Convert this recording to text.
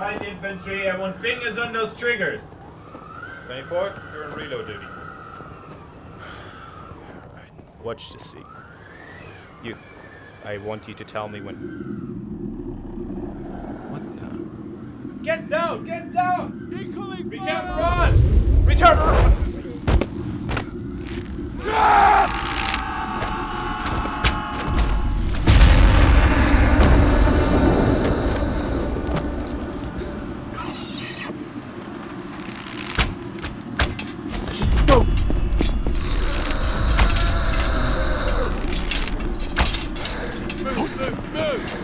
Light infantry, I want fingers on those triggers. 24th, you're on reload duty. Alright, watch to see. You, I want you to tell me when... What the... Get down! Get down! Incoming Reach fire! out and run! Return! Move, move, move!